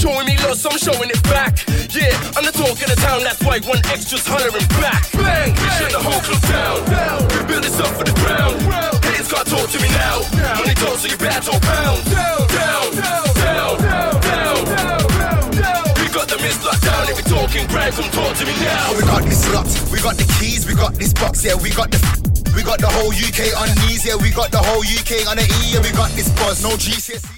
showing me loss, I'm showing it back. Yeah, I'm the talk of the town, that's why one extra's hollering back. Bang, shut the whole club down. We build this up for the ground. Haters can't talk to me now. Money talks so you better talk pounds. Down. We got the mist locked down. If you're talking grind, come talk to me now. We got this locked, we got the keys, we got this box, yeah, we got the whole UK on knees, yeah, we got the whole UK on the E, yeah, we got this buzz, no GCSE.